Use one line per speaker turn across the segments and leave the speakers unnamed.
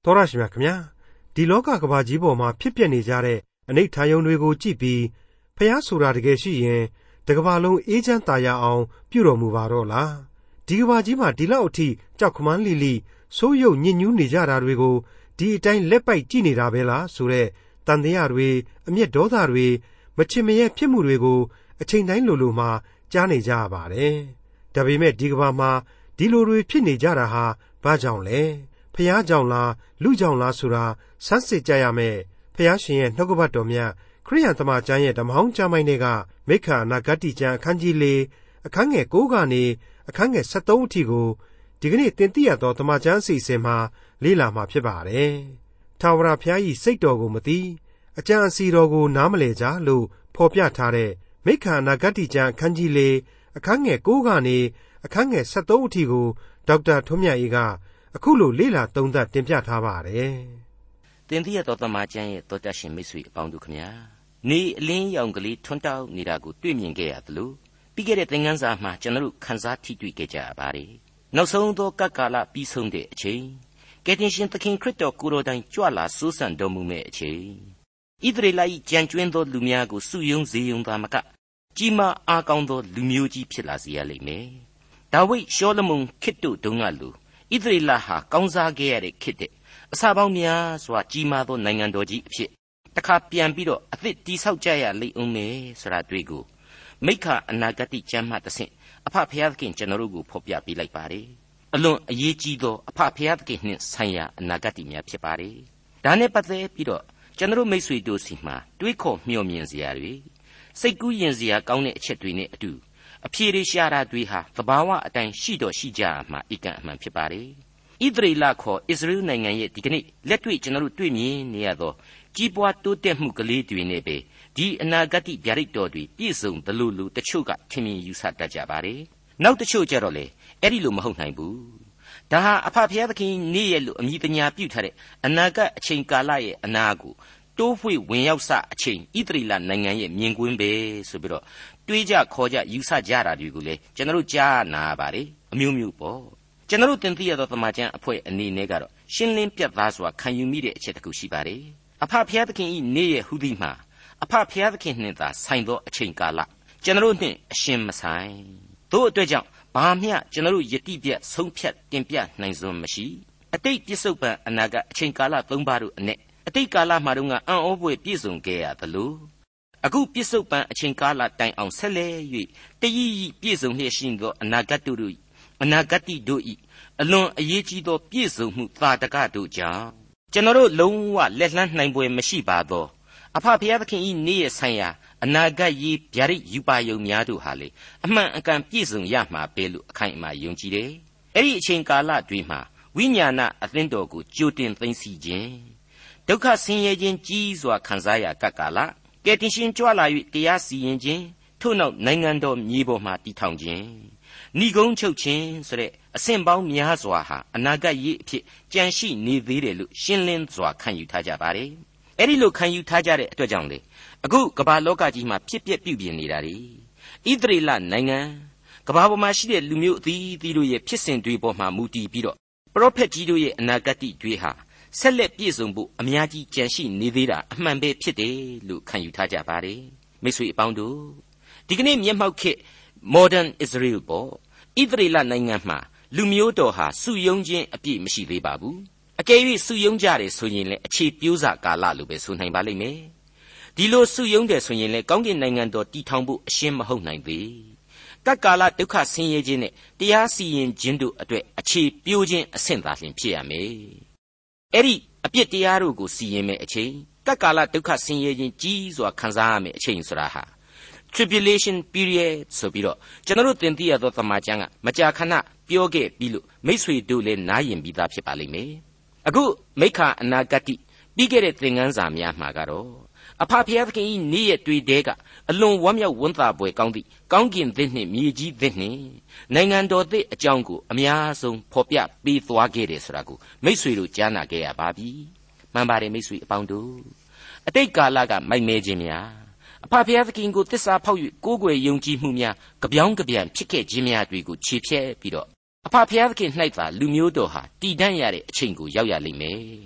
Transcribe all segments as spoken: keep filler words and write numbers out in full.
သောရရှိမြခင်ဗျာဒီလောကကဘာကြီးပေါ်မှာဖြစ်ပျက်နေကြတဲ့အနိဋ္ဌာယုံတွေကိုကြည့်ပြီးဖျားဆိုတာတကယ်ရှိရင်တကဘာလုံးအေးချမ်းသာရအောင်ပြုတော်မူပါတော့လားဒီကဘာကြီးမှာဒီလောက်အထိကြောက်ခမန်းလိလိဆိုးရုပ်ညစ်ညူးနေကြတာတွေကိုဒီအတိုင်းလက်ပိုက်ကြည့်နေတာပဲလားဆိုတဲ့တန်တရားတွေအမျက်ဒေါသတွေမချင်မရဲဖြစ်မှုတွေကိုအချိန်တိုင်းလိုလိုမှကြားနေကြရပါတယ်ဒါပေမဲ့ဒီကဘာမှာဒီလိုတွေဖြစ်နေကြတာဟာဘာကြောင့်လဲဖျားကြောင့်လားလူကြောင့်လားဆိုတာဆန်းစစ်ကြရမယ်ဖျားရှင်ရဲ့နှုတ်ကပတ်တော်မြတ်ခရိယန်သမကျမ်းရဲ့ဓမ္မဟောင်းကျမ်းပိုင်းတွေကမိခာအနာဂတိကျမ်းအခန်းကြီးလေးအခန်းငယ်၉ကနေအခန်းငယ်၁၃အထိကိုဒီကနေ့သင်သိရသောသမကျမ်းအစီအစဉ်မှာလေ့လာမှာဖြစ်ပါတယ်။ထာဝရဘုရား၏စိတ်တော်ကိုမသိအကြံအစီတော်ကိုနားမလည်ကြလို့ဖော်ပြထားတဲ့မိခာအနာဂတိကျမ်းအခန်းကြီးလေးအခန်းငယ်၉ကနေအခန်းငယ်၁၃အထိကိုဒေါက်တာထွန်းမြတ်အေးကအခုလိုလေ့လာသုံးသပ်တင်ပြထားပါတယ်
။သင်သိရသောသမကျမ်းရဲ့သောတရှင်မိတ်ဆွေအပေါင်းတို့ခမညာနေအလင်းရောင်ကလေးထွန်းတောက်နေတာကိုတွေ့မြင်ခဲ့ရသလိုပြီးခဲ့တဲ့သင်ခန်းစာမှာကျွန်တော်တို့ခန်းစားထိတွေ့ခဲ့ကြရပါတယ်။နောက်ဆုံးသောကပ်ကာလပြီးဆုံးတဲ့အချိန်ကယ်တင်ရှင်သခင်ခရစ်တော်ကိုယ်တော်တိုင်ကြွလာစိုးစံတော်မူမဲ့အချိန်ဣသရေလ၏ကြံကျွင်းသောလူများကိုစုယုံစေယုံသာမကကြီးမားအားကောင်းသောလူမျိုးကြီးဖြစ်လာစေရလိမ့်မယ်။ဒါဝိဒ်ရှောလမုန်ခေတ်တို့တုန်းကလူဣသရေလဟာကောင်းစားခဲ့ရတဲ့ခေတ်တဲ့အစပေါင်းများစွာကြီးမားသောနိုင်ငံတော်ကြီးအဖြစ်တခါပြန်ပြီးတော့အသစ်တည်ဆောက်ကြရလိမ့်ဦးမယ်ဆိုတာတွေ့ကိုမိခအနာဂတိကျမ်းမှတဆင့်အဖဖျားသခင်ကျွန်တော်တို့ကိုဖော်ပြပေးလိုက်ပါတယ်အလွန်အရေးကြီးသောအဖဖျားသခင်နှင့်ဆိုင်ရာအနာဂတိများဖြစ်ပါတယ်ဒါနဲ့ပတ်သက်ပြီးတော့ကျွန်တော်မိတ်ဆွေတို့စီမှာတွေးခေါ်မျှော်မြင်စရာတွေစိတ်ကူးယဉ်စရာကောင်းတဲ့အချက်တွေနဲ့အတူအဖြေတွေရှာတာတွေဟာသဘာဝအတိုင်းရှိတော့ရှိကြမှာအကန့်အမှန်ဖြစ်ပါတယ်ဣသရေလခေါ်အစ္စရေးနိုင်ငံရဲ့ဒီကနေ့လက်တွေ့ကျွန်တော်တို့တွေ့မြင်နေရသောကြီးပွားတိုးတက်မှုကလေးတွေနဲ့ပဲဒီအနာဂတ်ဗျာဒိတ်တော်တွေပြည့်စုံသလိုလိုတချို့ကထင်မြင်ယူဆတတ်ကြပါတယ်။နောက်တချို့ကျတော့လေအဲ့ဒီလိုမဟုတ်နိုင်ဘူး။ဒါဟာအဖဖျားသခင်နေ့ရဲ့လို့အမိပညာပြုထားတဲ့အနာဂတ်အချိန်ကာလရဲ့အနာကိုတိုးဖွေဝင်ရောက်စအချိန်ဣသရေလနိုင်ငံရဲ့မြင်ကွင်းပဲဆိုပြီးတော့တွေးကြခေါ်ကြယူဆကြတာတွေကိုလေကျွန်တော်တို့ကြားနာပါတယ်အမျိုးမျိုးပေါ့။ကျွန်တော်တို့သင်သိရသောသမကျမ်းအဖွဲ့အနေနဲ့ကတော့ရှင်းလင်းပြတ်သားစွာခံယူမိတဲ့အချက်တစ်ခုရှိပါတယ်။အဖဖျားသခင်ဤနေ့ရဲ့ဟူသည်မှာအဖဖျားသခင်နှင့်သာဆိုင်သောအချိန်ကာလကျွန်တော်တို့နှင့်အရှင်မဆိုင်တို့အတွက်ကြောင့်ဘာမျှကျွန်တော်တို့ယတိပြတ်ဆုံးဖြတ်တင်ပြနိုင်စွမ်းမရှိအတိတ်ပြစ္ဆုတ်ပံအနာဂတ်အချိန်ကာလသုံးပါးတို့အနက်အတိတ်ကာလမှာတော့ကအံ့ဩဖွယ်ပြည့်စုံခဲ့ရသလိုအခုပြစ္ဆုတ်ပံအချိန်ကာလတိုင်အောင်ဆက်လက်၍တည်ရည်ပြည့်စုံလျက်ရှိသောအနာဂတ်တို့အနာဂတ်တို့ဤအလွန်အရေးကြီးသောပြည့်စုံမှုသာတကတို့ကြောင့်ကျွန်တော်တို့လုံးဝလက်လှမ်းနိုင်ပွဲမရှိပါသောအဖဖျားသခင်ဤနေ့ရဲ့ဆိုင်ရာအနာဂတ်ရေးဗျာဒိတ်ယူပါယုံများတို့ဟာလေအမှန်အကန်ပြည့်စုံရမှာပဲလို့အခိုင်အမာယုံကြည်တယ်။အဲ့ဒီအချိန်ကာလတွင်မှာဝိညာဏအသင်းတော်ကိုကြိုတင်သိသိခြင်းဒုက္ခဆင်းရဲခြင်းကြီးစွာခံစားရကပ်ကာလကယ်တင်ရှင်ကြွလာ၍တရားစီရင်ခြင်းထို့နောက်နိုင်ငံတော်မြေပေါ်မှာတည်ထောင်ခြင်းဏိဂုံးချုပ်ခြင်းဆိုတဲ့အဆင့်ပေါင်းများစွာဟာအနာဂတ်ရေးအဖြစ်ကြံရှိနေသေးတယ်လို့ရှင်းလင်းစွာခံယူထားကြပါတယ်။အဲ့ဒီလိုခံယူထားကြတဲ့အတွက်ကြောင့်လေအခုကမ္ဘာလောကကြီးမှာဖြစ်ပျက်ပြုပြင်နေတာတွေဣသရေလနိုင်ငံကမ္ဘာပေါ်မှာရှိတဲ့လူမျိုးအသီးသီးတို့ရဲ့ဖြစ်စဉ်တွေပေါ်မှာမူတည်ပြီးတော့ပရောဖက်ကြီးတို့ရဲ့အနာဂတ်တွေဟာဆက်လက်ပြည့်စုံဖို့အများကြီးကြံရှိနေသေးတာအမှန်ပဲဖြစ်တယ်လို့ခံယူထားကြပါတယ်မိတ်ဆွေအပေါင်းတို့ဒီကနေ့မျက်မှောက်ခေတ် modern Israel ပေါ့ဣသရေလနိုင်ငံမှာလူမျိုးတော်ဟာစုယုံခြင်းအပြည့်မရှိသေးပါဘူးအကယ်၍စုယုံကြတယ်ဆိုရင်လည်းအခြေပြိုးစာကာလလို့ပဲဆိုနိုင်ပါလိမ့်မယ်ဒီလိုစုယုံတယ်ဆိုရင်လည်းကောင်းကင်နိုင်ငံတော်တည်ထောင်ဖို့အရှင်းမဟုတ်နိုင်သေးကပ်ကာလဒုက္ခဆင်းရဲခြင်းနဲ့တရားစီရင်ခြင်းတို့အတွက်အခြေပြိုးခြင်းအဆင့်သာလျှင်ဖြစ်ရမယ်အဲ့ဒီအပြစ်တရားတို့ကိုစီရင်မဲ့အချိန်ကပ်ကာလဒုက္ခဆင်းရဲခြင်းကြီးစွာခံစားရမယ့်အချိန်ဆိုတာဟာ tribulation period ဆိုပြီးတော့ကျွန်တော်တို့သင်သိရသောသမကျမ်းကမကြာခဏပြောခဲ့ပြီးလို့မိษွေတို့လည်းနားရင်ပြီးသားဖြစ်ပါလိမ့်မယ်အခုမိခအနာဂတ်ပြီးခဲ့တဲ့သင်ခန်းစာများမှာကတော့အဖဖျားသခင်ဤနေ့ရက်တွေတဲကအလွန်ဝမ်းမြောက်ဝမ်းသာပွဲကောင်းသည့်ကောင်းကင်သစ်နှင့်မြေကြီးသစ်နှင့်နိုင်ငံတော်သစ်အကြောင်းကိုအများဆုံးဖော်ပြပေးသွားခဲ့တယ်ဆိုတာကိုမိษွေတို့ကြားနာခဲ့ရပါပြီမှန်ပါတယ်မိษွေအပေါင်းတို့အတိတ်ကာလကမိုက်မဲခြင်းများအဖဖျားသခင်ကိုသစ္စာဖောက်၍ကိုးကွယ်ယုံကြည်မှုများကြပြောင်းကြပြန်ဖြစ်ခဲ့ခြင်းများတွေကိုခြေဖြဲပြီးတော့အဖဖျားသခင်၌သာလူမျိုးတော်ဟာတည်တံ့ရတဲ့အချိန်ကိုရောက်ရလိမ့်မယ်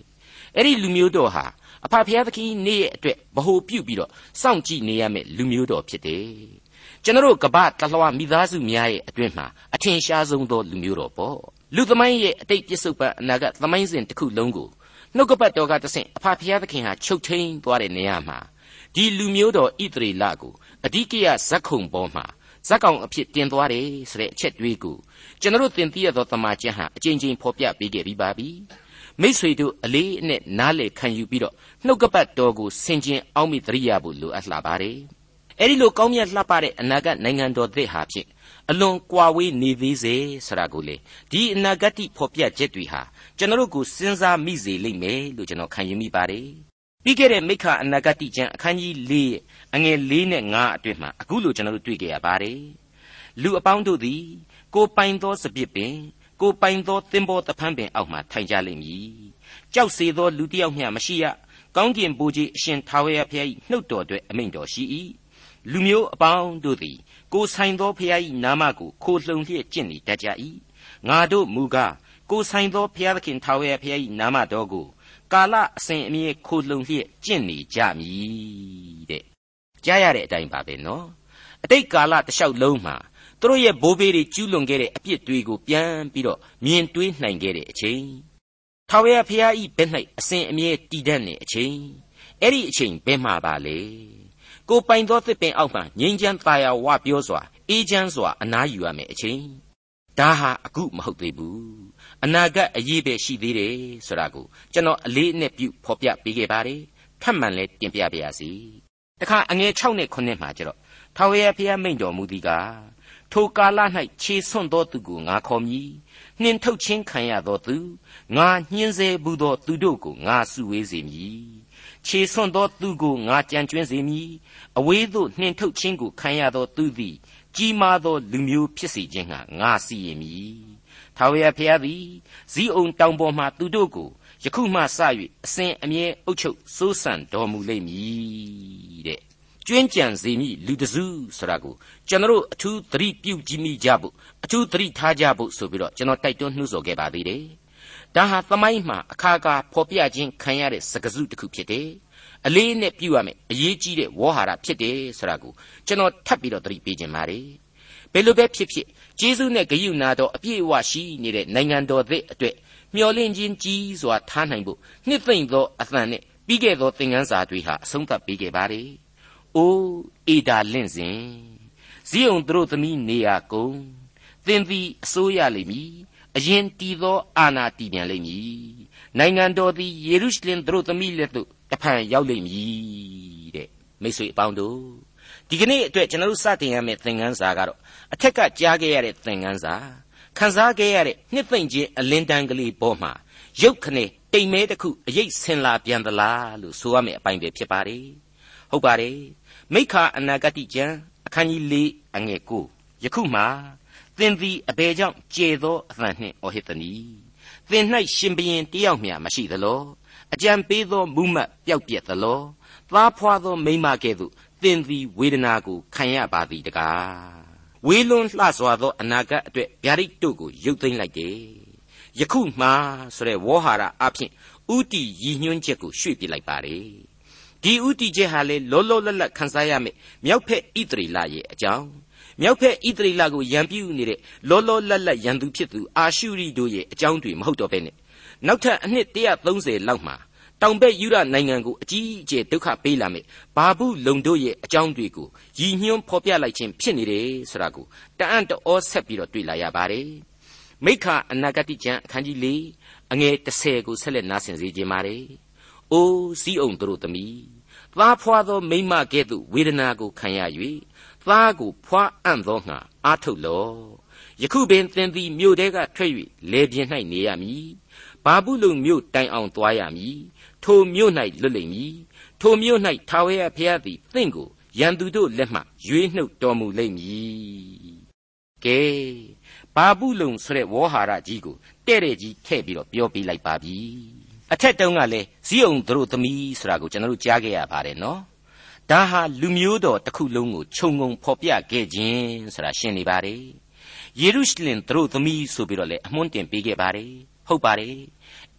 အဲ့ဒီလူမျိုးတော်ဟာအဖဖျားသခင်နေ့ရဲ့အတွက်ဗဟိုပြုပြီးတော့စောင့်ကြည့်နေရမယ့်လူမျိုးတော်ဖြစ်တယ်ကျွန်တော်တို့ကပ္ပတလွှာမိသားစုများရဲ့အတွင်းမှာအထင်ရှားဆုံးသောလူမျိုးတော်ပေါ့လူသမိုင်းရဲ့အတိတ်ပြစ္ဆုတ်ပံအနာဂတ်သမိုင်းစဉ်တစ်ခုလုံးကိုနှုတ်ကပတ်တော်ကတဆင့်အဖဖျားသခင်ဟာချုပ်ထိန်သွားတဲ့နေရာမှာဒီလူမျိုးတော်ဣသရေလကိုအဓိကရဇက်ခုံပေါ်မှာဇက်ကောင်အဖြစ်တင်သွားတယ်ဆိုတဲ့အချက်တွေးကိုကျွန်တော်တို့သင်သိရသောတမန်ကျမ်းဟာအကြိမ်ကြိမ်ဖော်ပြပေးခဲ့ပြီးပါပြီမိษွေတို့အလေးအနက်နားလေခံယူပြီးတော့နှုတ်ကပတ်တော်ကိုဆင်ခြင်အောက်မိသတိရဖို့လိုအပ်လာပါတယ်အဲ့ဒီလိုကောင်းမြတ်လှပတဲ့အနာဂတ်နိုင်ငံတော်သစ်ဟာဖြင့်အလွန်ကွာဝေးနေသေးစေဆိုတာကိုလေဒီအနာဂတ်ဖော်ပြချက်တွေဟာကျွန်တော်တို့ကိုစဉ်းစားမိစေလိမ့်မယ်လို့ကျွန်တော်ခံယူမိပါတယ်ပြီးခဲ့တဲ့မိခအနာဂတ်ကျမ်းအခန်းကြီး၄အငယ်၄နဲ့၅အတွင်းမှာအခုလိုကျွန်တော်တို့တွေ့ကြရပါတယ်လူအပေါင်းတို့သည်ကိုပိုင်သောစပစ်ပင်ကိုပိုင်သောသင်္ဘောတဖန်းပင်အောက်မှထိုင်ကြလိမ့်မည်ကြောက်စေသောလူတစ်ယောက်မျှမရှိရကောင်းကင်ဘိုးကြီးအရှင်ထာဝရဘုရား၏နှုတ်တော်အတွက်အမိန့်တော်ရှိ၏လူမျိုးအပေါင်းတို့သည်ကိုဆိုင်သောဘုရား၏နာမကိုခိုလှုံလျက်ကျင့်နေတတ်ကြ၏ငါတို့မူကားကိုဆိုင်သောဘုရားသခင်ထာဝရဘုရား၏နာမတော်ကိုကာလအစဉ်အမြဲခိုလှုံလျက်ကျင့်နေကြမည်တဲ့ကြားရတဲ့အတိုင်းပါပဲနော်အတိတ်ကာလတစ်လျှောက်လုံးမှာသူတို့ရဲ့ဘိုးဘေးတွေကျူးလွန်ခဲ့တဲ့အပြစ်တွေကိုပြန်ပြီးတော့မြင်တွေးနိုင်ခဲ့တဲ့အချိန်ထာဝရဘုရား၏ဘက်၌အစဉ်အမြဲတည်တတ်နေအချိန်အဲ့ဒီအချိန်ဘယ်မှာပါလဲကိုပိုင်သောသစ်ပင်အောက်မှာငြိမ်းချမ်းသာယာဝပြောစွာအေးချမ်းစွာအနားယူရမယ်အချိန်ဒါဟာအခုမဟုတ်သေးဘူးအနာဂတ်အရေးပဲရှိသေးတယ်ဆိုတာကိုကျွန်တော်အလေးအနက်ပြုဖော်ပြပေးခဲ့ပါတယ်ထပ်မံလဲတင်ပြပါရစေတခါအငယ်၆နဲ့၉မှာကျတော့ထာဝရဘုရားမိန့်တော်မူသည်ကားထိုကာလ၌ခြေဆွံ့သောသူကိုငါခေါ်မည်နှင်ထုတ်ခြင်းခံရသောသူငါညှင်းဆဲဘူးသောသူတို့ကိုငါစုဝေးစေမည်ခြေဆွံ့သောသူကိုငါကြံကျွင်းစေမည်အဝေးသို့နှင်ထုတ်ခြင်းကိုခံရသောသူသည်ကြီးမားသောလူမျိုးဖြစ်စေခြင်းငှာငါစီရင်မည်ထာဝရဘုရားသည်ဇီးအုန်တောင်ပေါ်မှသူတို့ကိုယခုမှစ၍အစဉ်အမြဲအုပ်ချုပ်စိုးစံတော်မူလိမ့်မည်တဲ့ကျွင်းကြံစေမည်လူတစုဆိုတာကိုကျွန်တော်အထူးသတိပြုကြည့်မိကြဖို့အထူးသတိထားကြဖို့ဆိုပြီးတော့ကျွန်တော်တိုက်တွန်းနှိုးဆော်ခဲ့ပါသေးတယ်ဒါဟာသမိုင်းမှာအခါခါဖော်ပြခြင်းခံရတဲ့စကားစုတစ်ခုဖြစ်တယ်အလေးနဲ့ပြုရမယ်အရေးကြီးတဲ့ဝေါ်ဟာရဖြစ်တယ်ဆိုတာကိုကျွန်တော်ထပ်ပြီးတော့သတိပေးခြင်းပါတယ်ဘယ်လိုပဲဖြစ်ဖြစ်ကျေးဇူးနဲ့ဂရုဏာတော်အပြည့်အဝရှိနေတဲ့နိုင်ငံတော်သစ်အတွက်မျှော်လင့်ခြင်းကြီးစွာထားနိုင်ဖို့နှစ်သိမ့်သောအသံနဲ့ပြီးခဲ့သောသင်ခန်းစာတွေဟာအဆုံးသတ်ပေးခဲ့ပါတယ်။အိုးအေဒါလင့်စဉ်ဇီးုံသူတို့သမီးနေရာကုန်သင်သည်အစိုးရလိမ့်မည်အရင်တည်သောအာဏာတည်ပြန်လိမ့်မည်နိုင်ငံတော်သည်ယေရုရှလင်သူတို့သမီးလက်သို့တဖန်ရောက်လိမ့်မည်တဲ့မိတ်ဆွေအပေါင်းတို့ဒီကနေ့အတွက်ကျွန်တော်တို့စတင်ရမယ့်သင်ခန်းစာကတော့အထက်ကကြားခဲ့ရတဲ့သင်ခန်းစာခန်းစားခဲ့ရတဲ့နှစ်သိမ့်ခြင်းအလင်းတန်းကလေးပေါ်မှာရုပ်ခနဲ့တိမ်မဲတစ်ခုအရေးဆင်လာပြန်သလားလို့ဆိုရမယ့်အပိုင်းပဲဖြစ်ပါတယ်ဟုတ်ပါတယ်မိခအနာဂတိကျမ်းအခန်းကြီး၄အငယ်၉ယခုမှသင်သည်အဘယ်ကြောင့်ကျေသောအသံနှင့်အော်ဟစ်သနည်းသင်၌ရှင်ဘုရင်တယောက်မျှမရှိသလောအကြံပေးသောမူမှတ်ပျောက်ပြက်သလောသားဖွာသောမိန်းမကဲ့သို့သင်သည်ဝေဒနာကိုခံရပါသည်တကားဝေလွန်လှစွာသောအနာဂတ်အတွက်ဗျာဒိတ်တို့ကိုရုပ်သိမ်းလိုက်တယ်ယခုမှဆိုတဲ့ဝေါ်ဟာရအဖြစ်ဥတီရည်ညွှန်းချက်ကိုရွှေ့ပြလိုက်ပါတယ်ဒီဥတီချက်ဟာလေလောလောလတ်လတ်ခန်းစားရမယ်မြောက်ဖက်ဣသရေလရဲ့အကြောင်းမြောက်ဖက်ဣသရေလကိုရန်ပြုနေတဲ့လောလောလတ်လတ်ရန်သူဖြစ်သူအာရှုရိတို့ရဲ့အကြောင်းတွေမဟုတ်တော့ဘဲနဲ့နောက်ထပ်အနှစ်၁၃၀လောက်မှာတောင်ဘက်ယူရနိုင်ငံကိုအကြီးအကျယ်ဒုက္ခပေးလာမယ်ဘာဘူးလုံတို့ရဲ့အကြောင်းတွေကိုရည်ညွှန်းဖော်ပြလိုက်ခြင်းဖြစ်နေတယ်ဆိုတာကိုတအံ့တောဆက်ပြီးတော့တွေ့လာရပါတယ်မိခအနာဂတိကျမ်းအခန်းကြီး၄အငယ်၁၀ကိုဆက်လက်နားဆင်စေခြင်းပါတယ်အိုးစီးအောင်တို့သမီးသားဖွာသောမိန်းမကဲ့သို့ဝေဒနာကိုခံရ၍သားကိုဖွာအံ့သောငှာအာထုတ်လောယခုပင်သင်သည်မြို့ထဲကထွက်၍လေပြင်း၌နေရမည်ဘာဘူးလုံမြို့တိုင်အောင်သွားရမည်ထိုမြို့၌လွတ်လိမ့်မည်ထိုမြို့၌ထာဝရဘုရားသည်သင်ကိုရန်သူတို့လက်မှရွေးနှုတ်တော်မူလိမ့်မည်ကဲဘာဘူးလုံဆိုတဲ့ဝေါ်ဟာရကြီးကိုတဲ့တဲ့ကြီးထည့်ပြီးတော့ပြောပြလိုက်ပါပြီအထက်တုန်းကလည်းဇီးုံတို့သမီးဆိုတာကိုကျွန်တော်တို့ကြားခဲ့ရပါတယ်နော်ဒါဟာလူမျိုးတော်တစ်ခုလုံးကိုခြုံငုံဖော်ပြခဲ့ခြင်းဆိုတာရှင်းနေပါတယ်ယေရုရှလင်တို့သမီးဆိုပြီးတော့လည်းအမွှန်းတင်ပေးခဲ့ပါတယ်ဟုတ်ပါတယ်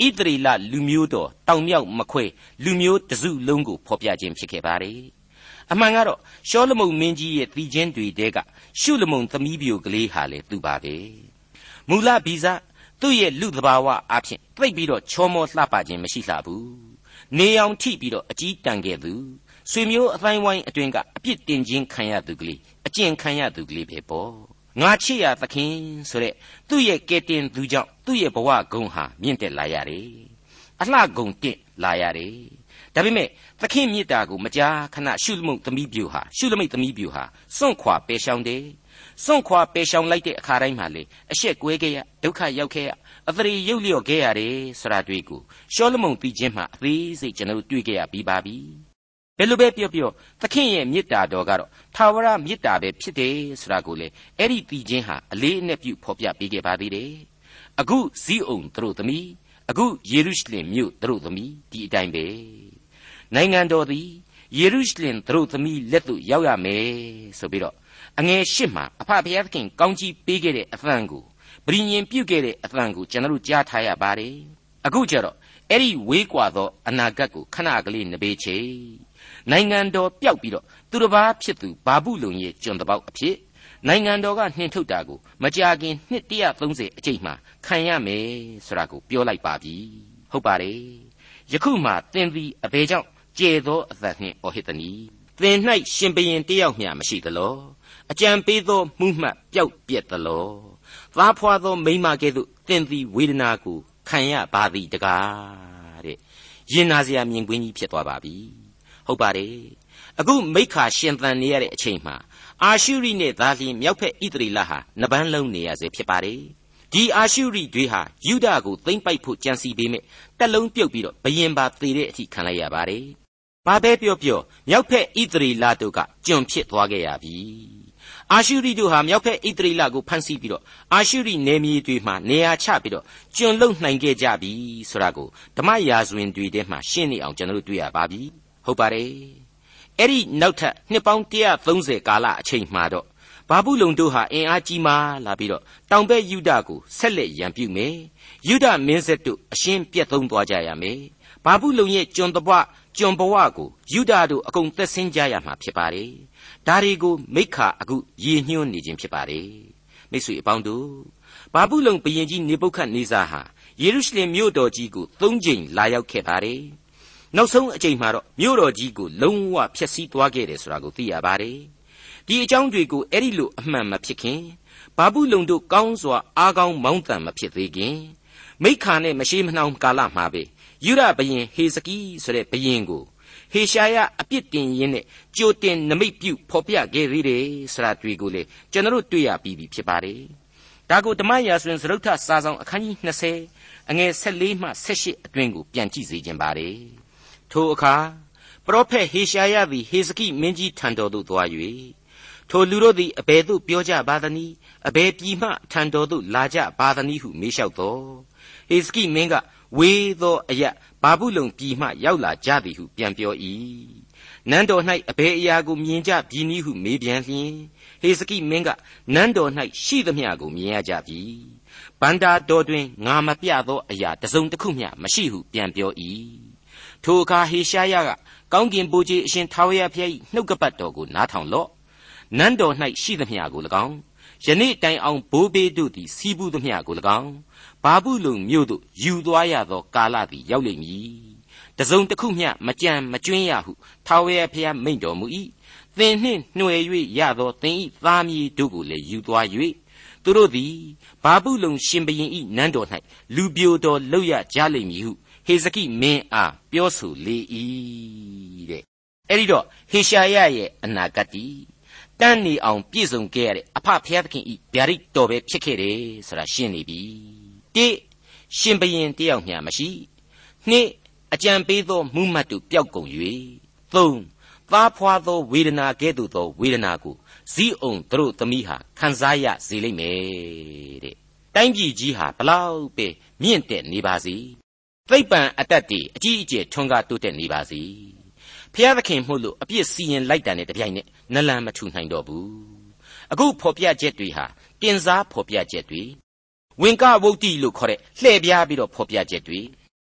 ဣသရေလလူမျိုးတော်တောင်မြောက်မခွဲလူမျိုးတစုလုံးကိုဖော်ပြခြင်းဖြစ်ခဲ့ပါတယ်အမှန်ကတော့ရှောလမုန်မင်းကြီးရဲ့သီချင်းတွေတဲကရှုလမုန်သမီးပြိုကလေးဟာလေသူပါပဲမူလဗီဇသူ့ရဲ့လူသဘာဝအဖြစ်သိပ်ပြီးတော့ချောမောလှပခြင်းမရှိလှဘူးနေအောင်ထိပြီးတော့အကြီးတန်ခဲ့သူဆွေမျိုးအတိုင်းဝိုင်းအတွင်ကအပြစ်တင်ခြင်းခံရသူကလေးအကျင့်ခံရသူကလေးပဲပေါ့ငါချစ်ရသခင်ဆိုတဲ့သူ့ရဲ့ကဲတင်သူကြောင့်သူ့ရဲ့ဘဝဂုဏ်ဟာမြင့်တက်လာရတယ်အလှဂုဏ်တက်လာရတယ်ဒါပေမဲ့သခင်မြတ်တာကိုမကြားခဏရှုလမုန်သမီးပြူဟာရှုလမိတ်သမီးပြူဟာစွန့်ခွာပယ်ရှောင်တယ်စွန့်ခွာပယ်ရှောင်လိုက်တဲ့အခါတိုင်းမှာလေအရှက်ကွဲခဲ့ရဒုက္ခရောက်ခဲ့ရအသရေရုပ်လျော့ခဲ့ရတယ်ဆိုတာတွေ့ကိုရှောလမုန်သိခြင်းမှာအသေးစိတ်ကျွန်တော်တွေ့ခဲ့ရပြီးပါပြီဘယ်လိုပဲပြောပြောသခင်ရဲ့မေတ္တာတော်ကတော့ထာဝရမေတ္တာပဲဖြစ်တယ်ဆိုတာကိုလေအဲ့ဒီသိခြင်းဟာအလေးအနက်ပြုဖော်ပြပေးခဲ့ပါသေးတယ်အခုဇီးအုံသူတို့သမီးအခုယေရုရှလင်မြို့သူတို့သမီးဒီအတိုင်းပဲနိုင်ငံတော်သည်ယေရုရှလင်သူတို့သမီးလက်သို့ရောက်ရမယ်ဆိုပြီးတော့အငယ်ရှစ်မှာအဖဘုရားသခင်ကောင်းကြီးပေးခဲ့တဲ့အသံကိုဗြိဉ္ဉ်ပြုခဲ့တဲ့အသံကိုကျွန်တော်တို့ကြားထားရပါတယ်အခုကျတော့အဲ့ဒီဝေးကွာသောအနာဂတ်ကိုခဏကလေးနှပေးချေနိုင်ငံတော်ပျောက်ပြီးတော့သူတစ်ပါးဖြစ်သူဘာဘူးလုံရဲ့ကျွန်တပေါက်အဖြစ်နိုင်ငံတော်ကနှင်ထုတ်တာကိုမကြာခင်နှစ်တစ်ရာသုံးဆယ်အကျိတ်မှခံရမယ်ဆိုတာကိုပြောလိုက်ပါပြီဟုတ်ပါတယ်ယခုမှသင်သည်အဘယ်ကြောင့်ကျေသောအသက်နှင့်အော်ဟစ်သနည်းသင်၌ရှင်ဘုရင်တယောက်မျှမရှိသလောအကြံပေးသောမှုမှတ်ပျောက်ပြက်သလောသားဖွာသောမိန်းမကဲ့သို့သင်သည်ဝေဒနာကိုခံရပါသည်တကားတဲ့ရင်နာစရာမြင်ကွင်းကြီးဖြစ်သွားပါပြီဟုတ်ပါတယ်အခုမိခါရှင်သန်နေရတဲ့အချိန်မှာအာရှုရိနဲ့သားလျင်မြောက်ဖက်ဣသရေလဟာနပန်းလုံးနေရစေဖြစ်ပါတယ်ဒီအာရှုရိတွေဟာယူဒကိုသိမ့်ပိုက်ဖို့ကြံစီပေမဲ့တက်လုံးပြုတ်ပြီးတော့ဘယင်ပါသေတဲ့အထိခံလိုက်ရပါတယ်ဘာပဲပြောပြောမြောက်ဖက်ဣသရေလတို့ကကျွန်ဖြစ်သွားခဲ့ရပြီအာရှုရိတို့ဟာမြောက်ဖက်ဣသရေလကိုဖမ်းဆီးပြီးတော့အာရှုရိနယ်မြေတွေမှာနေရာချပြီးတော့ကျွန်လုံနိုင်ခဲ့ကြပြီဆိုတာကိုဓမ္မရာဇဝင်တွေထဲမှာရှင်းနေအောင်ကျွန်တော်တို့တွေ့ရပါပြီဟုတ်ပါတယ်အဲ့ဒီနောက်ထပ်နှစ်ပေါင်းတစ်ရာသုံးဆယ်ကာလအချိန်မှာတော့ဘာဘူးလုံတို့ဟာအင်အားကြီးမားလာပြီးတော့တောင်ဘက်ယူဒကိုဆက်လက်ရန်ပြုမယ်ယူဒမင်းဆက်တို့အရှင်းပြတ်သုံးသွားကြရမယ်ဘာဘူးလုံရဲ့ကျွန်တပွားကျွန်ဘဝကိုယူဒတို့အကုန်သက်ဆင်းကြရမှာဖြစ်ပါတယ်ဒါတွေကိုမိခါအခုရည်ညွှန်းနေခြင်းဖြစ်ပါတယ်မိတ်ဆွေအပေါင်းတို့ဘာဘူးလုံဘုရင်ကြီးနေဗုခဒ်နေဇာဟာယေရုရှလင်မြို့တော်ကြီးကိုသုံးကြိမ်လာရောက်ခဲ့ပါတယ်နောက်ဆုံးအကြိမ်မှာတော့မြို့တော်ကြီးကိုလုံးဝဖျက်ဆီးသွားခဲ့တယ်ဆိုတာကိုသိရပါတယ်ဒီအကြောင်းတွေကိုအဲ့ဒီလိုအမှန်မဖြစ်ခင်ဘာဘူးလုံတို့ကောင်းစွာအားကောင်းမောင်းတန်မဖြစ်သေးခင်မိခါနဲ့မရှိမနှောင်ကာလမှာပဲယူရဘုရင်ဟေဇကိဆိုတဲ့ဘုရင်ကိုဟေရှာယအပြစ်တင်ရင်းနဲ့ကြိုတင်နမိတ်ပြုဖော်ပြခဲ့သေးတယ်ဆိုတာတွေ့ကိုလေကျွန်တော်တို့တွေ့ရပြီးပြီဖြစ်ပါတယ်ဒါကိုဓမ္မရာဇဝင်စရုပ်ထစာဆောင်အခန်းကြီး၂၀အငယ်၁၄မှ၁၈အတွင်းကိုပြန်ကြည့်စေခြင်းပါတယ်ထိုအခါပရောဖက်ဟေရှာယသည်ဟေဇကိမင်းကြီးထံတော်သို့သွား၍ထိုလူတို့သည်အဘယ်သို့ပြောကြပါသနည်းအဘယ်ပြည်မှထံတော်သို့လာကြပါသနည်းဟုမေးလျှောက်သောဟေဇကိမင်းကဝေသောအရဘာဘူးလုံပြည်မှရောက်လာကြသည်ဟုပြန်ပြော၏နန်းတော်၌အဘယ်အရာကိုမြင်ကြပြီနည်းဟုမေးပြန်လျင်ဟေဇကိမင်းကနန်းတော်၌ရှိသမျှကိုမြင်ရကြပြီဗန္တာတော်တွင်ငါမပြသောအရာတစ်စုံတစ်ခုမျှမရှိဟုပြန်ပြော၏ထိုအခါဟေရှာယကကောင်းကင်ဘုရားအရှင်ထာဝရဘုရား၏နှုတ်ကပတ်တော်ကိုနားထောင်လော့နန်းတော်၌ရှိသမျှကို၎င်းယနေ့တိုင်အောင်ဘိုးဘေးတို့သည်စီးပူးသမျှကို၎င်းဘာဘူးလုံမြို့သို့ယူသွားရသောကာလသည်ရောက်လိမ့်မည်တစုံတစ်ခုမျှမကြံမကျွင်းရဟုထာဝရဘုရားမိန့်တော်မူ၏သင်နှင့်နှွယ်၍ရသောသင်၏သားမြေတို့ကိုလည်းယူသွား၍သူတို့သည်ဘာဘူးလုံရှင်ဘုရင်၏နန်းတော်၌လူပြိုတော်လုပ်ရကြလိမ့်မည်ဟုဟေဇကိမင်းအားပြောဆိုလေ၏တဲ့အဲ့ဒီတော့ဟေရှာယရဲ့အနာဂတ်တည်တန်းနေအောင်ပြည့်စုံခဲ့ရတဲ့အဖဖျားသခင်ဤဗျာဒိတ်တော်ပဲဖြစ်ခဲ့တယ်ဆိုတာရှင်းနေပြီတိရှင်ဘုရင်တယောက်မျှမရှိနှစ်အကြံပေးသောမှုမှတ်တို့ပျောက်ကုန်၍သုံးသားဖွာသောဝေဒနာကဲ့သို့သောဝေဒနာကိုဇီးအုံတို့သမီးဟာခံစားရစေလိမ့်မယ်တဲ့တိုင်းပြည်ကြီးဟာဘလောက်ပဲမြင့်တက်နေပါစေသိပ္ပံအတတ်တွေအကြီးအကျယ်ထွန်းကားတိုးတက်နေပါစေဖျားသခင်မှုလို့အပြစ်စီရင်လိုက်တာနဲ့တပြိုင်နက်နလန်မထူနိုင်တော့ဘူးအခုဖော်ပြချက်တွေဟာတင်စားဖော်ပြချက်တွေဝင်ကဝုတ်တိလို့ခေါ်တဲ့လှည့်ပြားပြီးတော့ဖော်ပြချက်တွေ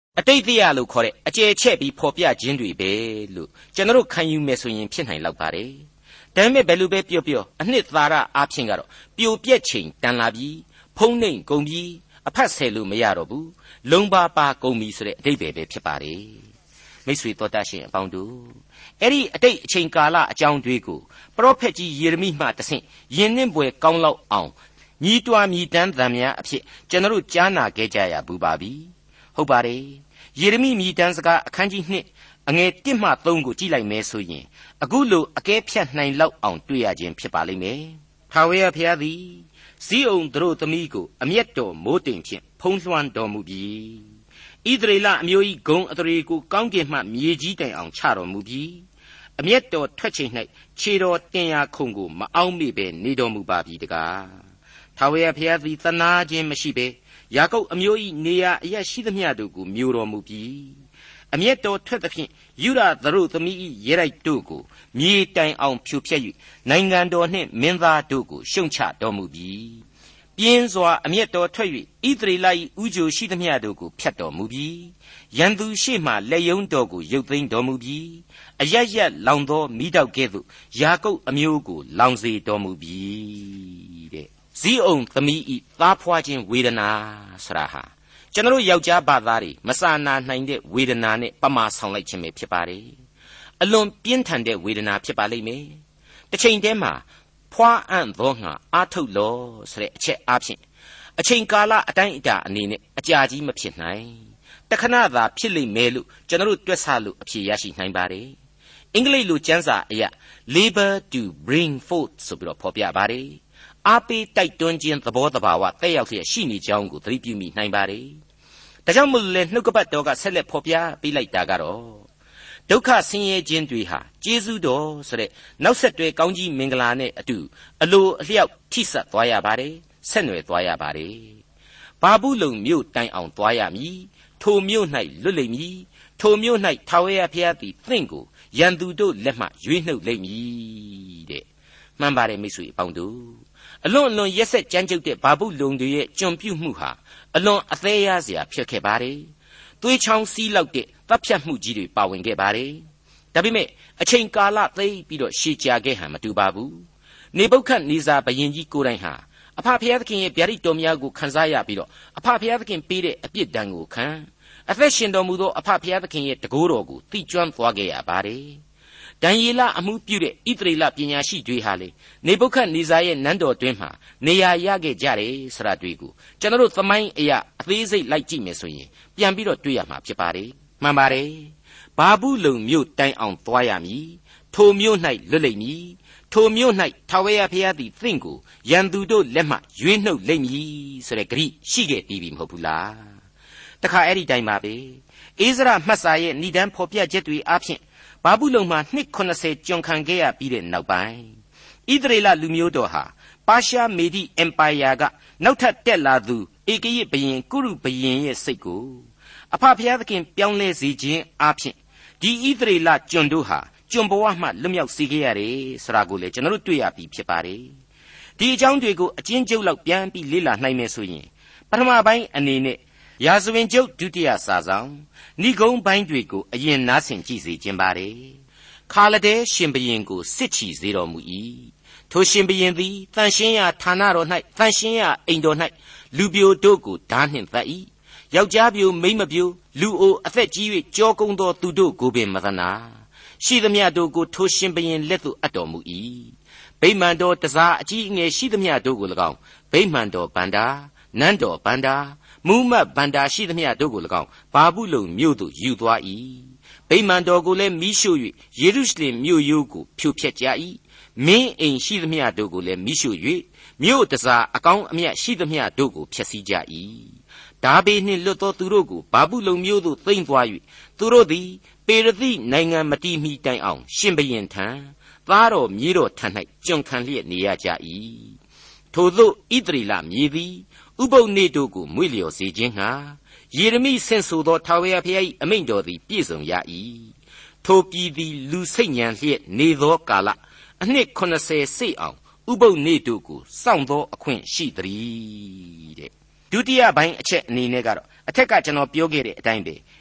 အတိတ်တရားလို့ခေါ်တဲ့အကျယ်ချက်ပြီးဖော်ပြခြင်းတွေပဲလို့ကျွန်တော်ခံယူမယ်ဆိုရင်ဖြစ်နိုင်လောက်ပါတယ်ဒါပေမဲ့ဘယ်လိုပဲပြောပြောအနှစ်သာရအားဖြင့်ကတော့ပြိုပြက်ချိန်တန်လာပြီးဖုံးနှိမ်ကုန်ပြီးအဖတ်ဆယ်လို့မရတော့ဘူးလုံပါပါကုန်ပြီဆိုတဲ့အတိတ်ပဲပဲဖြစ်ပါတယ်မိတ်ဆွေတော်တတ်ရှင်အပေါင်းတို့အဲ့ဒီအတိတ်အချိန်ကာလအကြောင်းတွေကိုပရောဖက်ကြီးယေရမိမှတဆင့်ယဉ်နှင်းပွဲကောင်းလောက်အောင်ညီးတွားမြည်တမ်းသံများအဖြစ်ကျွန်တော်ကြားနာခဲ့ကြရဘူးပါပြီဟုတ်ပါတယ်ယေရမိမြည်တမ်းစကားအခန်းကြီးနှစ်အငယ်တစ်မှသုံးကိုကြည့်လိုက်မယ်ဆိုရင်အခုလိုအကဲဖြတ်နိုင်လောက်အောင်တွေ့ရခြင်းဖြစ်ပါလိမ့်မယ်ထာဝရဘုရားသည်ဇိအုန်သူတို့သမီးကိုအမျက်တော်မိုးတိမ်ဖြင့်ဖုံးလွှမ်းတော်မူပြီဣသရေလအမျိုး၏ဂုံအထရေကိုကောင်းကင်မှမြေကြီးတိုင်အောင်ချတော်မူပြီအမျက်တော်ထွက်ချိန်၌ခြေတော်တင်ရာခုံကိုမအောင်မေ့ပဲနေတော်မူပါပြီတကားထာဝရဘုရားသည်သနာခြင်းမရှိဘဲယာကုပ်အမျိုး၏နေရာအရရှိသမျှတို့ကိုမျိုးတော်မူပြီအမျက်တော်ထွက်သဖြင့်ယူရသတို့သမီး၏ရဲတိုက်တို့ကိုမြေတိုင်အောင်ဖြိုဖျက်၍နိုင်ငံတော်နှင့်မင်းသားတို့ကိုရှုံချတော်မူပြီပြင်းစွာအမျက်တော်ထွက်၍ဣသရေလ၏ဥကြိုရှိသမျှတို့ကိုဖျက်တော်မူပြီရန်သူရှေ့မှလက်ယုံတော်ကိုရုပ်သိမ်းတော်မူပြီအရရက်လောင်သောမိတောက်ကဲ့သို့ယာကုပ်အမျိုးကိုလောင်စေတော်မူပြီတဲ့ဇိအုန်သမီး၏သားဖွားခြင်းဝေဒနာဆရာဟာကျွန်တော်ယောက်ျားဘာသားတွေမစာနာနိုင်တဲ့ဝေဒနာနဲ့ပမာဆောင်လိုက်ခြင်းပဲဖြစ်ပါတယ်အလွန်ပြင်းထန်တဲ့ဝေဒနာဖြစ်ပါလိမ့်မယ်တစ်ချိန်တည်းမှာဖွာအံ့သောငါအာထုတ်လောဆိုတဲ့အချက်အားဖြင့်အချိန်ကာလအတိုင်းအတာအနေနဲ့အကြာကြီးမဖြစ်နိုင်တခဏသာဖြစ်လိမ့်မယ်လို့ကျွန်တော်တွက်ဆလို့အဖြေရရှိနိုင်ပါတယ်အင်္ဂလိပ်လိုကျမ်းစာအရ labor to bring forth ဆိုပြီးတော့ဖော်ပြပါတယ်အားပေးတိုက်တွန်းခြင်းသဘောတဘာဝတက်ရောက်လျက်ရှိနေကြောင်းကိုသတိပြုမိနိုင်ပါတယ်ဒါကြောင့်မို့လဲနှုတ်ကပတ်တော်ကဆက်လက်ဖော်ပြပေးလိုက်တာကတော့ဒုက္ခဆင်းရဲခြင်းတွေဟာကျေးဇူးတော်ဆိုတဲ့နောက်ဆက်တွဲကောင်းကြီးမင်္ဂလာနဲ့အတူအလိုအလျောက်ထိစပ်သွားရပါတယ်ဆက်နွယ်သွားရပါတယ်ဘာဘူးလုံမြို့တိုင်အောင်သွားရမည်ထိုမြို့၌လွတ်လိမ့်မည်ထိုမြို့၌ထာဝရဘုရားသည်သင်ကိုရန်သူတို့လက်မှရွေးနှုတ်လိမ့်မည်တဲ့မှန်ပါတယ်မိတ်ဆွေအပေါင်းတို့အလွန်အလွန်ရက်ဆက်ကြမ်းကြုတ်တဲ့ဘာဘူးလုံတွေရဲ့ကြုံပြုမှုဟာအလွန်အသေးရစရာဖြစ်ခဲ့ပါတယ်သွေးချောင်းစီးလောက်တဲ့တပ်ဖြတ်မှုကြီးတွေပါဝင်ခဲ့ပါတယ်ဒါပေမဲ့အချိန်ကာလသိပြီးတော့ရှည်ကြာခဲ့ဟန်မတူပါဘူးနေဗုခဒ်နေဇာဘုရင်ကြီးကိုယ်တိုင်ဟာအဖဖျားသခင်ရဲ့ဗျာဒိတ်တော်များကိုခန်းစားရပြီးတော့အဖဖျားသခင်ပေးတဲ့အပြစ်ဒဏ်ကိုခံအသက်ရှင်တော်မူသောအဖဖျားသခင်ရဲ့တကိုးတော်ကိုသိကျွမ်းသွားခဲ့ရပါတယ်ဒံယေလအမှုပြုတဲ့ဣသရေလပညာရှိတွေဟာလေနေဗုခဒ်နေဇာရဲ့နန်းတော်တွင်မှာနေရာရခဲ့ကြတယ်ဆိုတာတွေ့ကိုကျွန်တော်တို့သမိုင်းအရာအသေးစိတ်လိုက်ကြည့်မယ်ဆိုရင်ပြန်ပြီးတော့တွေ့ရမှာဖြစ်ပါတယ်မှန်ပါတယ်ဘာဘူးလုံမြို့တိုင်အောင်သွားရမည်ထိုမြို့၌လွတ်လိမ့်မည်ထိုမြို့၌ထာဝရဘုရားသည်သင်ကိုရန်သူတို့လက်မှရွေးနှုတ်လိမ့်မည်ဆိုတဲ့ဂရိရှိခဲ့ပြီးပြီမဟုတ်ဘူးလားတခါအဲ့ဒီတိုင်ပါပဲအိဇရမှတ်စာရဲ့ဏိဒန်းဖော်ပြချက်တွေအပြင်ဘာဘူးလုံမှာနှစ်ခုနှစ်ဆယ်ကျွန်ခံခဲ့ရပြီးတဲ့နောက်ပိုင်းဣသရေလလူမျိုးတော်ဟာပါရှားမေဒီအင်ပါယာကနောက်ထပ်တက်လာသူဧကရစ်ဘုရင်ကုရုဘုရင်ရဲ့စိတ်ကိုအဖဖျားသခင်ပြောင်းလဲစေခြင်းအပြင်ဒီဣသရေလကျွန်တို့ဟာကျွန်ဘဝမှလွတ်မြောက်စေခဲ့ရတယ်ဆိုတာကိုလည်းကျွန်တော်တို့တွေ့ရပြီးဖြစ်ပါတယ်ဒီအကြောင်းတွေကိုအချင်းချင်းလောက်ပြန်ပြီးလေ့လာနိုင်မယ်ဆိုရင်ပထမပိုင်းအနေနဲ့ရာဇဝင်ကျုပ်ဒုတိယစာဆောင်ဏိဂုံးပိုင်းတွေကိုအရင်နားဆင်ကြည့်စေခြင်းပါတယ်ခါလဒဲရှင်ဘုရင်ကိုစစ်ချီစေတော်မူ၏ထိုရှင်ဘုရင်သည်တန်ရှင်းရာဌာနတော်၌တန်ရှင်းရာအိမ်တော်၌လူပြိုတို့ကိုဓာနှင့်သတ်၏ယောက်ျားပြိုမိန်းမပြိုလူအိုအသက်ကြီး၍ကြောကုန်းသောသူတို့ကိုပင်မသနာရှိသမျှတို့ကိုထိုရှင်ဘုရင်လက်သို့အပ်တော်မူ၏ဗိမာန်တော်တစားအကြီးအငယ်ရှိသမျှတို့ကို၎င်းဗိမာန်တော်ဗန္တာနန်းတော်ဗန္တာမူမတ်ဗန္တာရှိသမျှတို့ကို၎င်းဘာဘူးလုံမြို့သို့ယူသွား၏ဗိမာန်တော်ကိုလည်းမိရှို့၍ယေရုရှလင်မြို့ရိုးကိုဖြိုဖျက်ကြ၏မင်းအိမ်ရှိသမျှတို့ကိုလည်းမိရှို့၍မြို့တစားအကောင်းအမြတ်ရှိသမျှတို့ကိုဖျက်ဆီးကြ၏ဒါဘေနှင့်လွတ်သောသူတို့ကိုဘာဘူးလုံမြို့သို့သိမ်းသွား၍သူတို့သည်ပေရသိနိုင်ငံမတီးမီတိုင်အောင်ရှင်ဘုရင်ထံသားတော်မြေးတော်ထံ၌ကျွန်ခံလျက်နေရကြ၏ထိုသို့ဣသရေလမြေသည်ဥပုသ်နေ့တို့ကိုမွေ့လျော်စေခြင်းငှာယေရမိဆင့်ဆိုသောထာဝရဘုရား၏အမိန့်တော်သည်ပြည့်စုံရ၏ထိုပြည်သည်လူစိတ်ညံလျက်နေသောကာလအနှစ်ခုနှစ်ဆယ်စိတ်အောင်ဥပုသ်နေ့တို့ကိုစောင့်သောအခွင့်ရှိသည်တဲ့ဒုတိယပိုင်းအချက်အနေနဲ့ကတော့အထက်ကကျွန်တော်ပြောခဲ့တဲ့အတိုင်းပဲဣ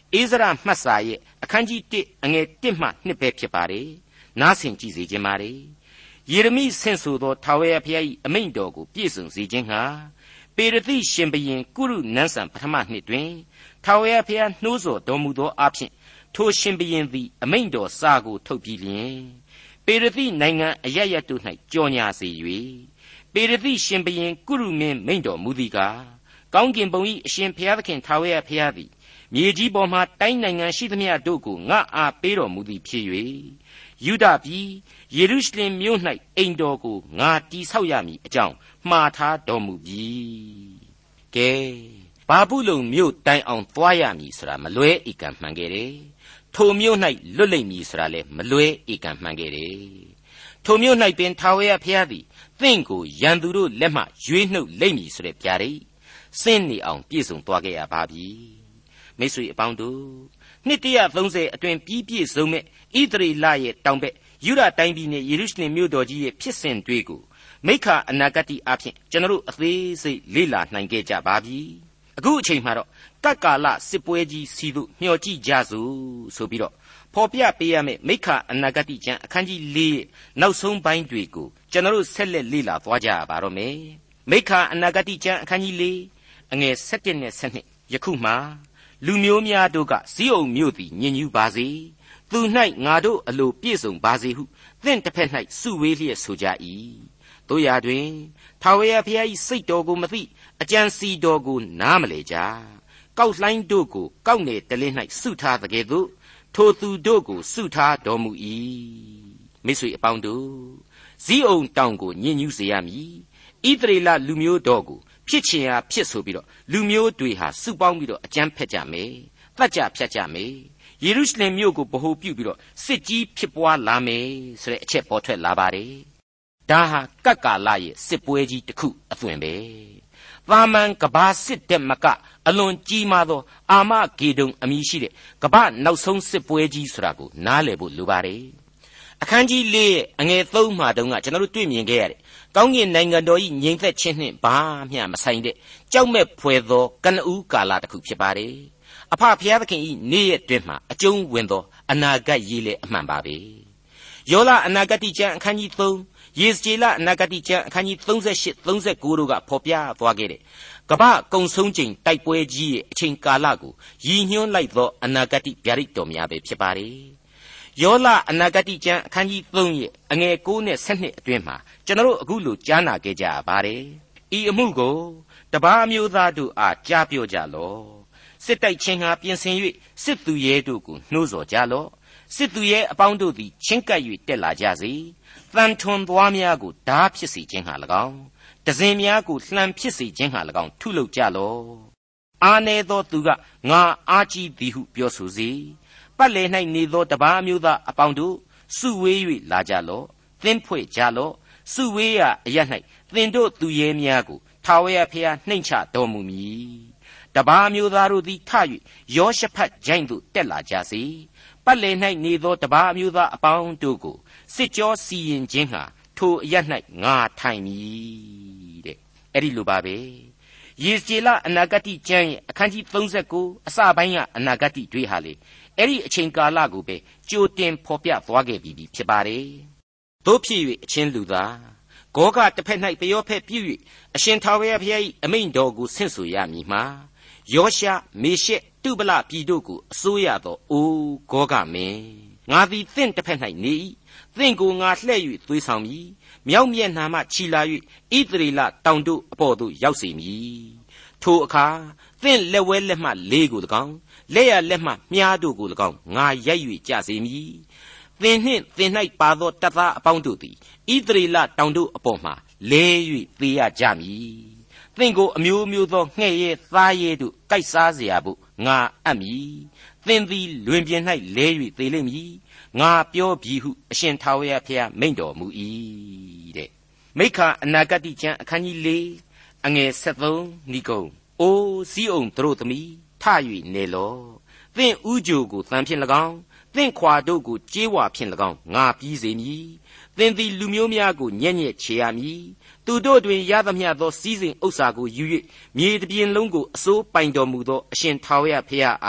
ဧဇရမှတ်စာရဲ့အခန်းကြီးတစ်အငယ်တစ်မှနှစ်ပဲဖြစ်ပါတယ်နားဆင်ကြည့်စေခြင်းပါတယ်ယေရမိဆင့်ဆိုသောထာဝရဘုရား၏အမိန့်တော်ကိုပြည့်စုံစေခြင်းဟာပေရသိရှင်ဘုရင်ကုရုနန်းဆန်ပထမနှစ်တွင်ထာဝရဘုရားနှိုးဆော်တော်မူသောအဖြစ်ထိုရှင်ဘုရင်သည်အမိန့်တော်စာကိုထုတ်ပြီးလျှင်ပေရသိနိုင်ငံအရရတို့၌ကြော်ညာစေ၍ပေရသိရှင်ဘုရင်ကုရုမင်းမိန့်တော်မူသည်ကားကောင်းကင်ဘုံ၏အရှင်ဘုရားသခင်ထာဝရဘုရားသည်မြေကြီးပေါ်မှတိုင်းနိုင်ငံရှိသမျှတို့ကိုငါအားပေးတော်မူသည်ဖြစ်၍ယုဒပြည်ယေရုရှလင်မြို့၌အိမ်တော်ကိုငါတည်ဆောက်ရမည်အကြောင်းမှားထားတော်မူပြီကဲဘာဘူးလုံမြို့တိုင်အောင်သွားရမည်ဆိုတာမလွဲဧကံမှန်ခဲ့တယ်ထိုမြို့၌လွတ်လိမ့်မည်ဆိုတာလည်းမလွဲဧကံမှန်ခဲ့တယ်ထိုမြို့၌ပင်ထာဝရဘုရားသည်သင်ကိုရန်သူတို့လက်မှရွေးနှုတ်လိမ့်မည်ဆိုတဲ့ဗျာဒိတ်စင့်နေအောင်ပြည့်စုံသွားခဲ့ရပါပြီမိတ်ဆွေအပေါင်းတို့နှစ်တစ်ရာသုံးဆယ်အတွင်ပြီးပြည့်စုံမဲ့ဣသရေလရဲ့တောင်ဘက်ယူဒတိုင်းပြည်နဲ့ယေရုရှလင်မြို့တော်ကြီးရဲ့ဖြစ်စဉ်တွေကိုမိခအနာဂတ်အဖြစ်ကျွန်တော်တို့အသေးစိတ်လေ့လာနိုင်ခဲ့ကြပါပြီအခုအချိန်မှာတော့ကပ်ကာလစစ်ပွဲကြီးစီတို့မျှော်ကြည့်ကြစို့ဆိုပြီးတော့ဖော်ပြပေးရမယ့်မိခအနာဂတ်ကျမ်းအခန်းကြီးလေးရဲ့နောက်ဆုံးပိုင်းတွေကိုကျွန်တော်တို့ဆက်လက်လေ့လာသွားကြပါတော့မယ်မိခအနာဂတ်ကျမ်းအခန်းကြီးလေးအငယ်၁၁နဲ့၁၂ယခုမှလူမျိုးများတို့ကဇိအုန်မြို့သည်ညင်ညူးပါစေသူ၌ငါတို့အလိုပြည့်စုံပါစေဟုသင်တစ်ဖက်၌စုဝေးလျက်ဆိုကြ၏တို့ရာတွင်ထာဝရဘုရား၏စိတ်တော်ကိုမသိအကြံစီတော်ကိုနားမလည်ကြကောက်လှိုင်းတို့ကိုကောက်နယ်တလင်း၌စုထားတဲ့ကဲ့သို့ထိုသူတို့ကိုစုထားတော်မူ၏မိတ်ဆွေအပေါင်းတို့ဇိအုန်တောင်ကိုညင်ညူးစေရမည်ဣသရေလလူမျိုးတော်ကိုဖြစ်ချင်ရာဖြစ်ဆိုပြီးတော့လူမျိုးတွေဟာစုပေါင်းပြီးတော့အကြမ်းဖက်ကြမယ်တတ်ကြဖြတ်ကြမယ်ယေရုရှလင်မြို့ကိုဗဟိုပြုပြီးတော့စစ်ကြီးဖြစ်ပွားလာမယ်ဆိုတဲ့အချက်ပေါ်ထွက်လာပါတယ်ဒါဟာကပ်ကာလရဲ့စစ်ပွဲကြီးတစ်ခုအသွင်ပဲသာမန်ကဘာစစ်တဲ့မကအလွန်ကြီးမားသောအာမဂေဒုံအမည်ရှိတဲ့ကဘာနောက်ဆုံးစစ်ပွဲကြီးဆိုတာကိုနားလည်ဖို့လိုပါတယ်အခန်းကြီးလေးရဲ့အငယ်သုံးမှာတုန်းကကျွန်တော်တို့တွေ့မြင်ခဲ့ရတယ်ကောင်းကင်နိုင်ငံတော်၏ငြိမ်သက်ခြင်းနှင့်ဘာမျှမဆိုင်တဲ့ကြောက်မဲ့ဖွယ်သောကနဦးကာလတစ်ခုဖြစ်ပါတယ်အဖဖျားသခင်၏နေ့ရက်တွင်မှအကျုံးဝင်သောအနာဂတ်ရေးလေအမှန်ပါပဲယောလအနာဂတ်ကျမ်းအခန်းကြီးသုံးယေဇကျေလအနာဂတ်ကျမ်းအခန်းကြီးသုံးရှစ် သုံးကိုတို့ကဖော်ပြသွားခဲ့တဲ့ကမ္ဘာကုံဆုံးချိန်တိုက်ပွဲကြီးရဲ့အချိန်ကာလကိုရည်ညွှန်းလိုက်သောအနာဂတ်ဗျာဒိတ်တော်များပဲဖြစ်ပါတယ်ယောလအနာဂတ်ကျမ်းအခန်းကြီးသုံးရဲ့အငယ်ကိုနဲ့ဆယ်နှစ်အတွင်းမှာကျွန်တော်တို့အခုလိုကြားနာခဲ့ကြရပါတယ်ဤအမှုကိုတပါးမျိုးသားတို့အားကြားပြောကြလော့စစ်တိုက်ခြင်းဟာပြင်ဆင်၍စစ်သူရဲတို့ကိုနှိုးဆော်ကြလော့စစ်သူရဲအပေါင်းတို့သည်ချင်းကပ်၍တက်လာကြစေတန်ထွန်သွားများကိုဓာဖြစ်စေခြင်းဟာ၎င်းတစင်များကိုလှန်ဖြစ်စေခြင်းဟာ၎င်းထုလုပ်ကြလော့အာနေသောသူကငါအာကြီးသည်ဟုပြောဆိုစေပတ်လည်၌နေသောတပါးမျိုးသားအပေါင်းတို့စုဝေး၍လာကြလော့သင်းဖွဲ့ကြလော့စုဝေးရာအရ၌သင်တို့သူရဲများကိုထာဝရဘုရားနှိမ့်ချတော်မူမည်တပါးမျိုးသားတို့သည်ထ၍ယောရှဖတ်ဂျိုင်းသို့တက်လာကြစေပတ်လည်၌နေသောတပါးမျိုးသားအပေါင်းတို့ကိုစစ်ကြောစီရင်ခြင်းဟာထိုအရ၌ငါထိုင်မည်တဲ့အဲ့ဒီလိုပါပဲယေဇကျေလအနာဂတ်ကျမ်းရဲ့အခန်းကြီးသုံးကိုအစပိုင်းကအနာဂတ်တွေဟာလေအဲ့ဒီအချိန်ကာလကိုပဲကြိုတင်ဖော်ပြသွားခဲ့ပြီးဖြစ်ပါတယ်တို့ဖြစ်၍အချင်းလူသားဂောကတစ်ဖက်၌ပျောဖက်ပြု၍အရှင်ထာဝရဘုရား၏အမိန့်တော်ကိုဆင့်ဆိုရမည်မှာယောရှမေရှက်တုပလပြည်တို့ကိုအစိုးရသောအိုးဂောကမင်းငါသည်သင်တစ်ဖက်၌နေ၏သင်ကိုငါလှဲ့၍သွေးဆောင်မည်မြောက်မျက်နှာမှခြီလာ၍ဣသရေလတောင်တို့အပေါ်သို့ရောက်စေမည်ထိုအခါသင်လက်ဝဲလက်မှလေးကို၎င်းလက်ရလက်မှမြားတို့ကို၎င်းငါရိုက်၍ကြစေမည်သင်နှင့်သင်၌ပါသောတပ်သားအပေါင်းတို့သည်ဣသရေလတောင်တို့အပေါ်မှလဲ၍သေရကြမည်သင်ကိုအမျိုးမျိုးသောငှဲ့ရဲသားရဲတို့ကိုက်စားเสียဖို့ငါအပ်မည်သင်သည်လွင်ပြင်၌လဲ၍သေလိမ့်မည်ငါပြောပြီဟုအရှင်ထာဝရဘုရားမိန့်တော်မူ၏တဲ့မိခအနာဂတ်ကျမ်းအခန်းကြီးလေးအငယ်၁၃နိဂုံအိုဇိအုန်တို့သမီးထ၍နေလော့သင်ဥကြိုကိုတန်ဖြင့်၎င်းသင်ခွာတို့ကိုကြေးဝါဖြင့်၎င်းငါပြီးစေမည်သင်သည်လူမျိုးများကိုညံ့ညက်ချေရမည်သူတို့တွင်ရသမျှသောစီးစိမ်ဥစ္စာကိုယူ၍မြေတစ်ပြင်လုံးကိုအစိုးပိုင်တော်မူသောအရှင်ထာဝရဘုရားအားဗ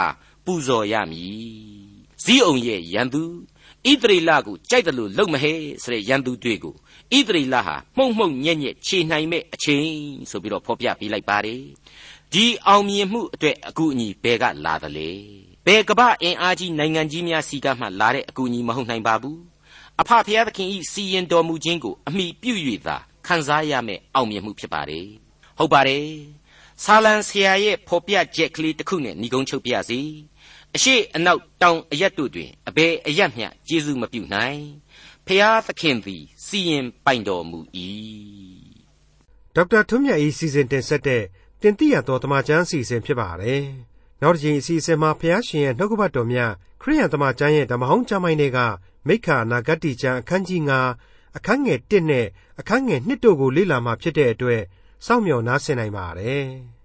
ပူဇော်ရမည်ဇီးအောင်ရဲ့ရန်သူဣသရေလကိုကြိုက်တယ်လို့လုံမဟဲဆိုတဲ့ရန်သူတွေကိုဣသရေလဟာမှုံမှုံညက်ညက်ခြေနိုင်မဲ့အချိန်ဆိုပြီးတော့ဖော်ပြပေးလိုက်ပါတယ်ဒီအောင်မြင်မှုအတွက်အကူအညီဘယ်ကလာသလဲဘယ်ကမ္ဘာအင်အားကြီးနိုင်ငံကြီးများစီကမှလာတဲ့အကူအညီမဟုတ်နိုင်ပါဘူးအဖဖျားသခင်ဤစီရင်တော်မူခြင်းကိုအမိပြု၍သာခံစားရမယ့်အောင်မြင်မှုဖြစ်ပါတယ်ဟုတ်ပါတယ်ဆာလံဆရာရဲ့ဖော်ပြချက်ကလေးတစ်ခုနဲ့ညီကုန်းချုပ်ပြစီအရှိအနောက်တောင်အရက်တို့တွင်အဘယ်အရက်မျှကျေးဇူးမပြုနိုင်ဖျားသခင်သည်စီရင်ပိုင်တော်မူ၏
ဒေါက်တာထွန်းမြတ်၏စီစဉ်တင်ဆက်တဲ့တင်ပြရတော်တမချန်းစီစဉ်ဖြစ်ပါတယ်နောက်တစ်ချိန်အစီအစဉ်မှာဖျားရှင်ရဲ့နှုတ်ကပတ်တော်များခရိယန်တမချန်းရဲ့ဓမ္မဟောင်းကျမ်းပိုင်းတွေကမိခာနာဂတိကျမ်းအခန်းကြီး၅အခန်းငယ်၁နဲ့အခန်းငယ်၂တို့ကိုလေ့လာမှဖြစ်တဲ့အတွက်စောင့်မျှော်နားဆင်နိုင်ပါတယ်